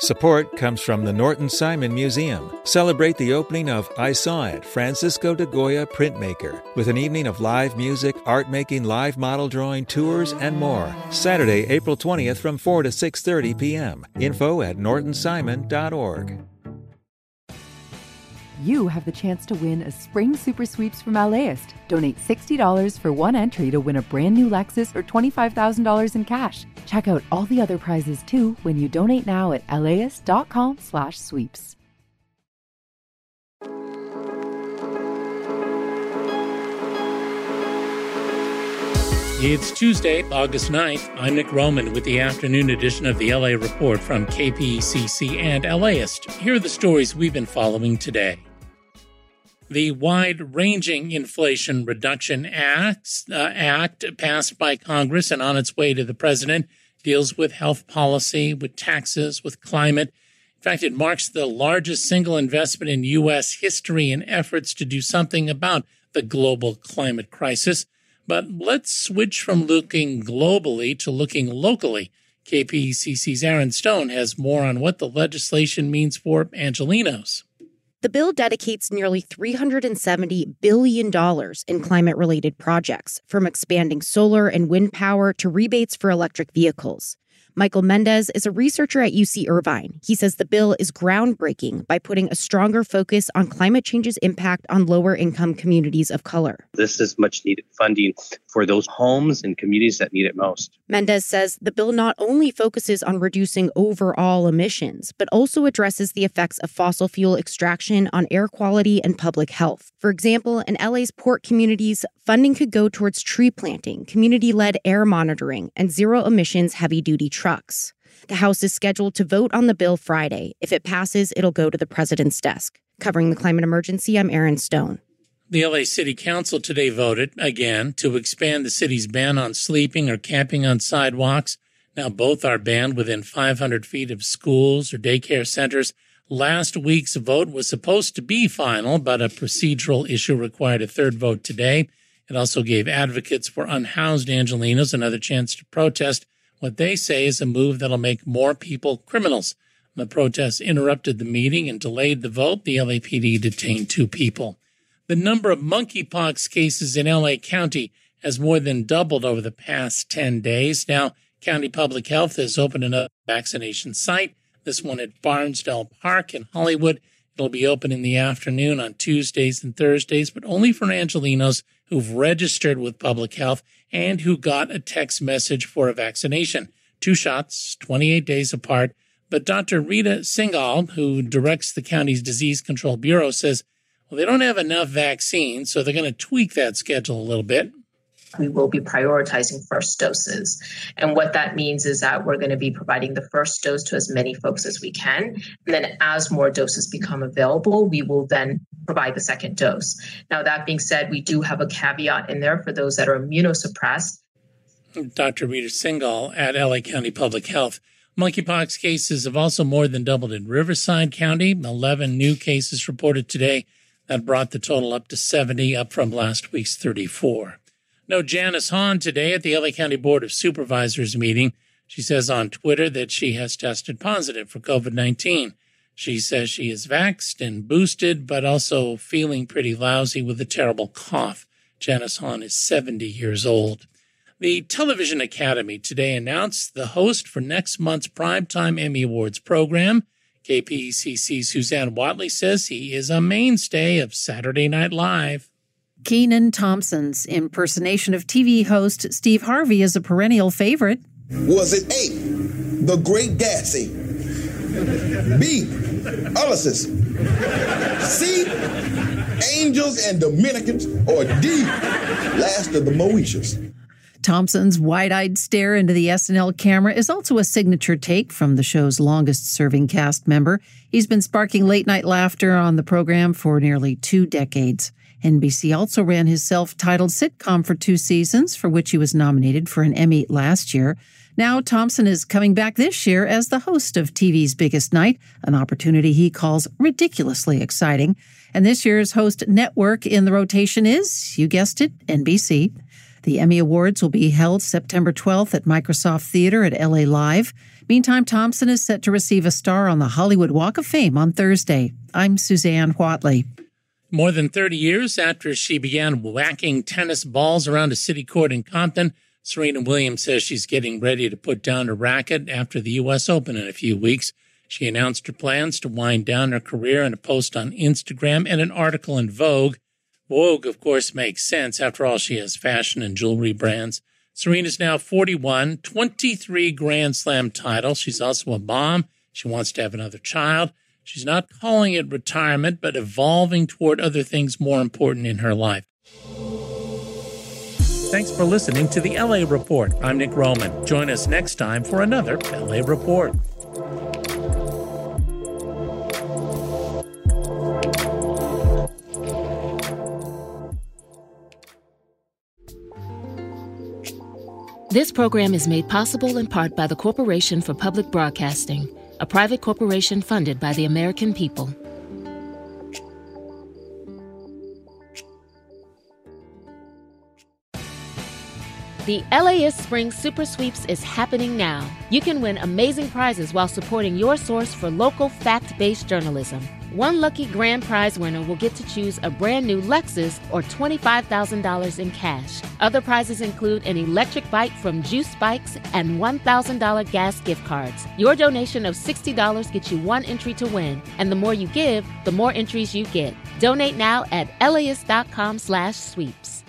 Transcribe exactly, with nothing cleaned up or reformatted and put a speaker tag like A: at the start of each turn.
A: Support comes from the Norton Simon Museum. Celebrate the opening of I Saw It, Francisco de Goya Printmaker, with an evening of live music, art making, live model drawing, tours, and more. Saturday, April twentieth from four to six thirty p.m. Info at norton simon dot org.
B: You have the chance to win a Spring Super Sweeps from LAist. Donate sixty dollars for one entry to win a brand new Lexus or twenty-five thousand dollars in cash. Check out all the other prizes too when you donate now at laist.com slash sweeps.
C: It's Tuesday, August ninth. I'm Nick Roman with the afternoon edition of the L A Report from K P E C C and LAist. Here are the stories we've been following today. The wide-ranging Inflation Reduction Act, uh, Act passed by Congress and on its way to the president deals with health policy, with taxes, with climate. In fact, it marks the largest single investment in U S history in efforts to do something about the global climate crisis. But let's switch from looking globally to looking locally. K P E C C's Aaron Stone has more on what the legislation means for Angelenos.
D: The bill dedicates nearly three hundred seventy billion dollars in climate-related projects, from expanding solar and wind power to rebates for electric vehicles. Michael Mendez is a researcher at U C Irvine. He says the bill is groundbreaking by putting a stronger focus on climate change's impact on lower-income communities of color.
E: This is much-needed funding for those homes and communities that need it most.
D: Mendez says the bill not only focuses on reducing overall emissions, but also addresses the effects of fossil fuel extraction on air quality and public health. For example, in L A's port communities, funding could go towards tree planting, community-led air monitoring, and zero-emissions heavy-duty trucks. The House is scheduled to vote on the bill Friday. If it passes, it'll go to the president's desk. Covering the climate emergency, I'm Aaron Stone.
C: The L A City Council today voted, again, to expand the city's ban on sleeping or camping on sidewalks. Now both are banned within five hundred feet of schools or daycare centers. Last week's vote was supposed to be final, but a procedural issue required a third vote today. It also gave advocates for unhoused Angelenos another chance to protest what they say is a move that'll make more people criminals. The protests interrupted the meeting and delayed the vote. The L A P D detained two people. The number of monkeypox cases in L A County has more than doubled over the past ten days. Now, County Public Health has opened another vaccination site, this one at Barnsdall Park in Hollywood. It'll be open in the afternoon on Tuesdays and Thursdays, but only for Angelenos who've registered with Public Health and who got a text message for a vaccination. Two shots, twenty-eight days apart. But Doctor Rita Singhal, who directs the county's Disease Control Bureau, says, well, they don't have enough vaccines, so they're going to tweak that schedule a little bit.
F: We will be prioritizing first doses. And what that means is that we're going to be providing the first dose to as many folks as we can. And then as more doses become available, we will then provide the second dose. Now, that being said, we do have a caveat in there for those that are immunosuppressed.
C: Doctor Rita Singhal at L A County Public Health. Monkeypox cases have also more than doubled in Riverside County. eleven new cases reported today. That brought the total up to seventy, up from last week's thirty-four. No Janice Hahn today at the L A County Board of Supervisors meeting. She says on Twitter that she has tested positive for covid nineteen. She says she is vaxxed and boosted, but also feeling pretty lousy with a terrible cough. Janice Hahn is seventy years old. The Television Academy today announced the host for next month's Primetime Emmy Awards program. K P E C C's Suzanne Watley says he is a mainstay of Saturday Night Live.
G: Kenan Thompson's impersonation of T V host Steve Harvey is a perennial favorite.
H: Was it A, The Great Gatsby, B, Ulysses, C, Angels and Dominicans, or D, Last of the Moeshas?
G: Thompson's wide-eyed stare into the S N L camera is also a signature take from the show's longest-serving cast member. He's been sparking late-night laughter on the program for nearly two decades. N B C also ran his self-titled sitcom for two seasons, for which he was nominated for an Emmy last year. Now Thompson is coming back this year as the host of T V's Biggest Night, an opportunity he calls ridiculously exciting. And this year's host network in the rotation is, you guessed it, N B C. The Emmy Awards will be held September twelfth at Microsoft Theater at L A Live. Meantime, Thompson is set to receive a star on the Hollywood Walk of Fame on Thursday. I'm Suzanne Whatley.
C: More than thirty years after she began whacking tennis balls around a city court in Compton, Serena Williams says she's getting ready to put down her racket after the U S Open in a few weeks. She announced her plans to wind down her career in a post on Instagram and an article in Vogue. Vogue, of course, makes sense. After all, she has fashion and jewelry brands. Serena's now forty-one, twenty-three Grand Slam titles. She's also a mom. She wants to have another child. She's not calling it retirement, but evolving toward other things more important in her life. Thanks for listening to the L A Report. I'm Nick Roman. Join us next time for another L A Report.
I: This program is made possible in part by the Corporation for Public Broadcasting, a private corporation funded by the American people. The L A ist Spring Super Sweeps is happening now. You can win amazing prizes while supporting your source for local fact-based journalism. One lucky grand prize winner will get to choose a brand new Lexus or twenty-five thousand dollars in cash. Other prizes include an electric bike from Juice Bikes and one thousand dollars gas gift cards. Your donation of sixty dollars gets you one entry to win, and the more you give, the more entries you get. Donate now at laist.com slash sweeps.